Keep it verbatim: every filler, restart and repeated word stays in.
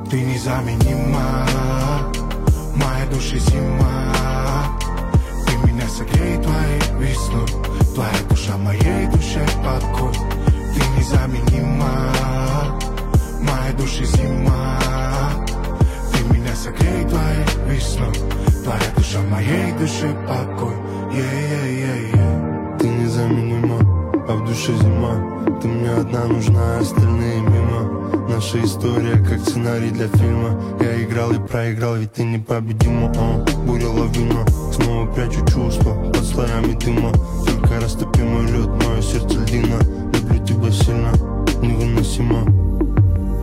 Ты незаменима, моя душа зима. Ты меня согрей твоей весной, твоя душа моей душе покой. Ты незаменима, моя душа зима. Ты меня согрей твоей весной, твоя душа моей душе покой. Yeah-yeah-yeah-yeah. Ты незаменима, а в душе зима. Ты мне одна нужна, остальные мимо. Наша история как сценарий для фильма. Я играл и проиграл, ведь ты непобедима. О, буря лавина, снова прячу чувства под слоями дыма. Только растопимый лед, мое сердце льдина. Люблю тебя сильно, невыносимо.